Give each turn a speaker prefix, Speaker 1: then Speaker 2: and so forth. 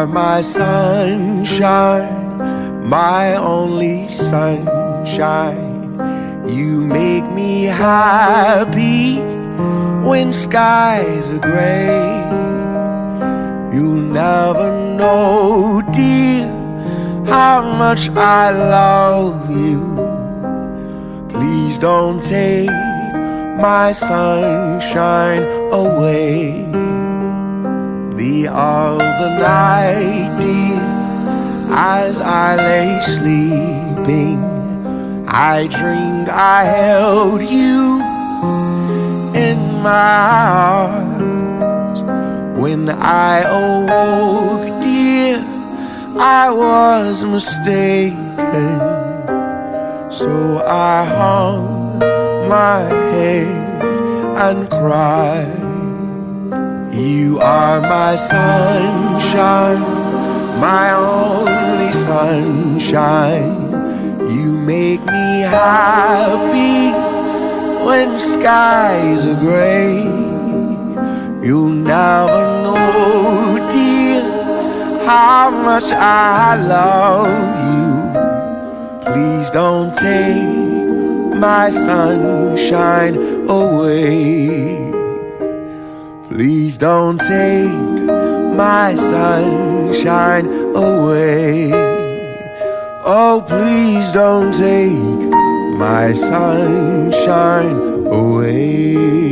Speaker 1: my sunshine, my only sunshine. You make me happy when skies are gray. You'll never know, dear, how much I love you. Please don't take my sunshine away. The other night, dear, as I lay sleeping, I dreamed I held you in my arms. When I awoke, dear, I was mistaken. So I hung my head and cried. You are my sunshine, my only sunshine. You make me happy when skies are gray. You'll never know, dear, how much I love you. Please don't take my sunshine away. Please don't take my sunshine away. Oh, please don't take my sunshine away.